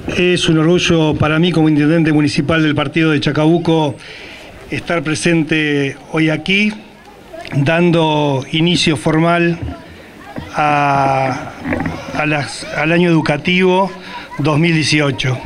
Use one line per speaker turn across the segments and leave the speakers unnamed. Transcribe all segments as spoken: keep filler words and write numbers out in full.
Es un orgullo para mí como intendente municipal del partido de Chacabuco estar presente hoy aquí, dando inicio formal a, a las, al año educativo dos mil dieciocho.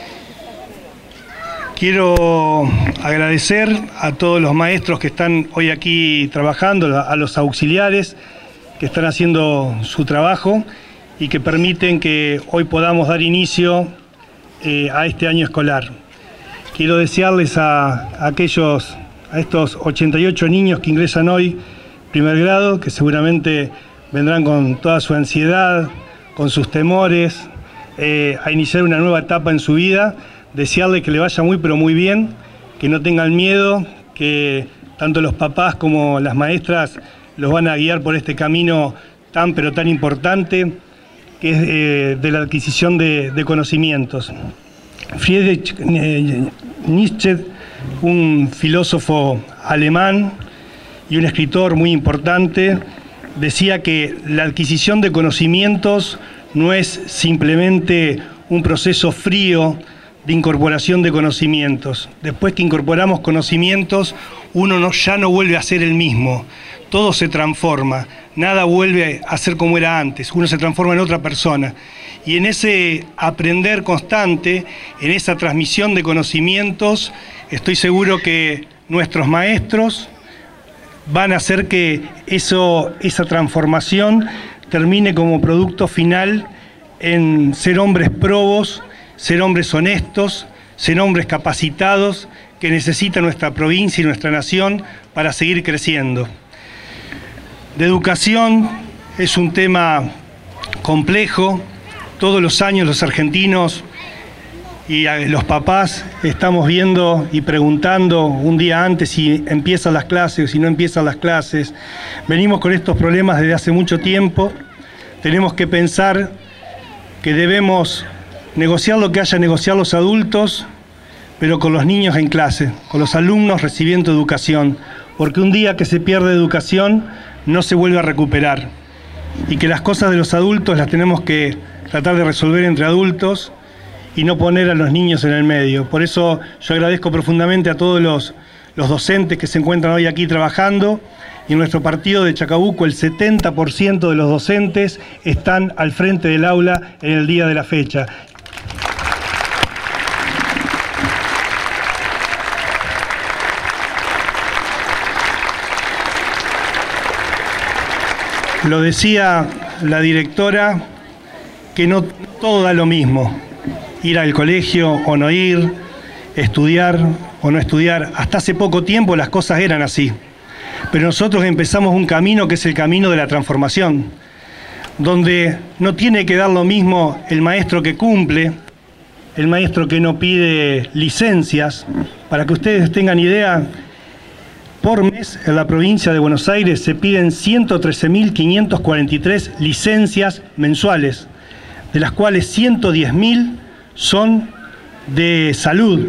Quiero agradecer a todos los maestros que están hoy aquí trabajando, a los auxiliares que están haciendo su trabajo y que permiten que hoy podamos dar inicio eh, a este año escolar. Quiero desearles a, a aquellos, a estos ochenta y ocho niños que ingresan hoy primer grado, que seguramente vendrán con toda su ansiedad, con sus temores, eh, a iniciar una nueva etapa en su vida, desearles que le vaya muy pero muy bien, que no tengan miedo, que tanto los papás como las maestras los van a guiar por este camino tan pero tan importante, que es eh, de la adquisición de, de conocimientos. Friedrich eh, Nietzsche, un filósofo alemán y un escritor muy importante, decía que la adquisición de conocimientos no es simplemente un proceso frío de incorporación de conocimientos. Después que incorporamos conocimientos, uno no, ya no vuelve a ser el mismo. Todo se transforma, nada vuelve a ser como era antes, uno se transforma en otra persona. Y en ese aprender constante, en esa transmisión de conocimientos, estoy seguro que nuestros maestros van a hacer que eso, esa transformación termine como producto final en ser hombres probos, ser hombres honestos, ser hombres capacitados que necesita nuestra provincia y nuestra nación para seguir creciendo. De educación es un tema complejo. Todos los años los argentinos y los papás estamos viendo y preguntando un día antes si empiezan las clases o si no empiezan las clases. Venimos con estos problemas desde hace mucho tiempo. Tenemos que pensar que debemos negociar lo que haya que negociar los adultos, pero con los niños en clase, con los alumnos recibiendo educación, porque un día que se pierde educación no se vuelve a recuperar, y que las cosas de los adultos las tenemos que tratar de resolver entre adultos y no poner a los niños en el medio. Por eso yo agradezco profundamente a todos los, los docentes que se encuentran hoy aquí trabajando, y en nuestro partido de Chacabuco el setenta por ciento de los docentes están al frente del aula en el día de la fecha. Lo decía la directora, que no todo da lo mismo, ir al colegio o no ir, estudiar o no estudiar. Hasta hace poco tiempo las cosas eran así, pero nosotros empezamos un camino que es el camino de la transformación, donde no tiene que dar lo mismo el maestro que cumple, el maestro que no pide licencias. Para que ustedes tengan idea, por mes en la provincia de Buenos Aires se piden ciento trece mil quinientas cuarenta y tres licencias mensuales, de las cuales ciento diez mil son de salud.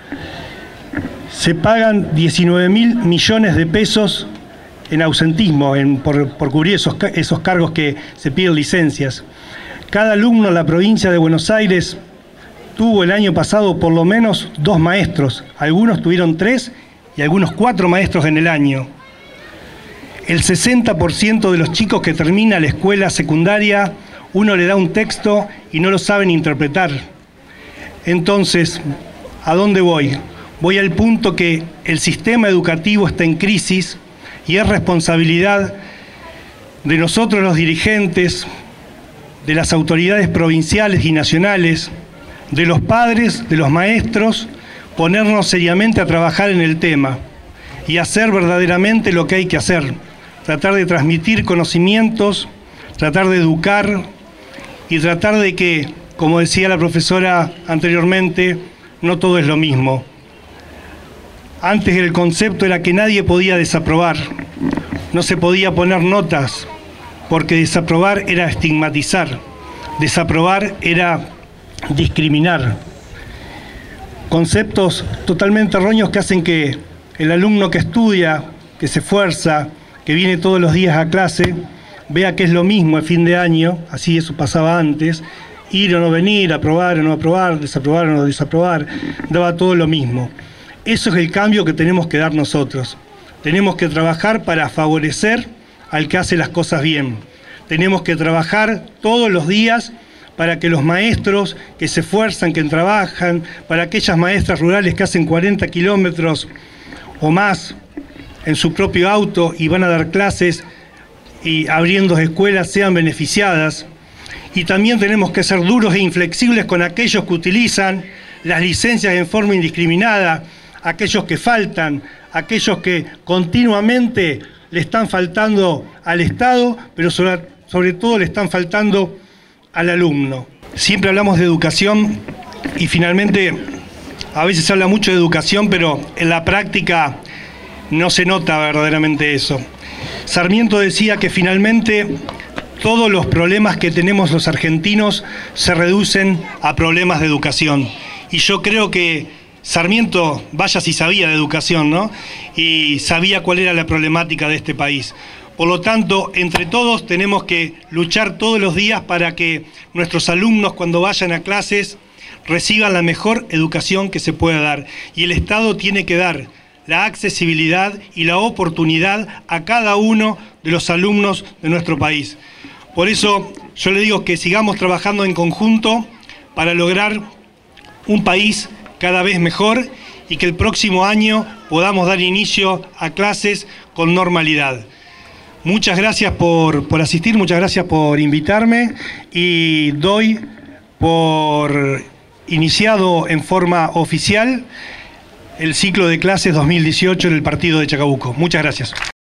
Se pagan diecinueve mil millones de pesos en ausentismo, en, por, por cubrir esos, esos cargos que se piden licencias. Cada alumno en la provincia de Buenos Aires tuvo el año pasado por lo menos dos maestros, algunos tuvieron tres y algunos cuatro maestros en el año. El sesenta por ciento de los chicos que termina la escuela secundaria, uno le da un texto y no lo saben interpretar. Entonces, ¿a dónde voy? Voy al punto que el sistema educativo está en crisis y es responsabilidad de nosotros los dirigentes, de las autoridades provinciales y nacionales, de los padres, de los maestros, ponernos seriamente a trabajar en el tema y hacer verdaderamente lo que hay que hacer, tratar de transmitir conocimientos, tratar de educar y tratar de que, como decía la profesora anteriormente, no todo es lo mismo. Antes el concepto era que nadie podía desaprobar, no se podía poner notas, porque desaprobar era estigmatizar, desaprobar era discriminar. Conceptos totalmente erróneos que hacen que el alumno que estudia, que se esfuerza, que viene todos los días a clase, vea que es lo mismo el fin de año, así eso pasaba antes, ir o no venir, aprobar o no aprobar, desaprobar o no desaprobar, daba todo lo mismo. Eso es el cambio que tenemos que dar nosotros. Tenemos que trabajar para favorecer al que hace las cosas bien. Tenemos que trabajar todos los días para que los maestros que se esfuerzan, que trabajan, para aquellas maestras rurales que hacen cuarenta kilómetros o más en su propio auto y van a dar clases y abriendo escuelas, sean beneficiadas. Y también tenemos que ser duros e inflexibles con aquellos que utilizan las licencias en forma indiscriminada, aquellos que faltan, aquellos que continuamente le están faltando al Estado, pero sobre, sobre todo le están faltando al alumno. Siempre hablamos de educación y finalmente a veces se habla mucho de educación, pero en la práctica no se nota verdaderamente eso. Sarmiento decía que finalmente todos los problemas que tenemos los argentinos se reducen a problemas de educación. Y yo creo que Sarmiento, vaya si sabía de educación, ¿no? Y sabía cuál era la problemática de este país. Por lo tanto, entre todos tenemos que luchar todos los días para que nuestros alumnos, cuando vayan a clases, reciban la mejor educación que se pueda dar. Y el Estado tiene que dar la accesibilidad y la oportunidad a cada uno de los alumnos de nuestro país. Por eso yo le digo que sigamos trabajando en conjunto para lograr un país cada vez mejor y que el próximo año podamos dar inicio a clases con normalidad. Muchas gracias por, por asistir, muchas gracias por invitarme y doy por iniciado en forma oficial el ciclo de clases dos mil dieciocho en el partido de Chacabuco. Muchas gracias.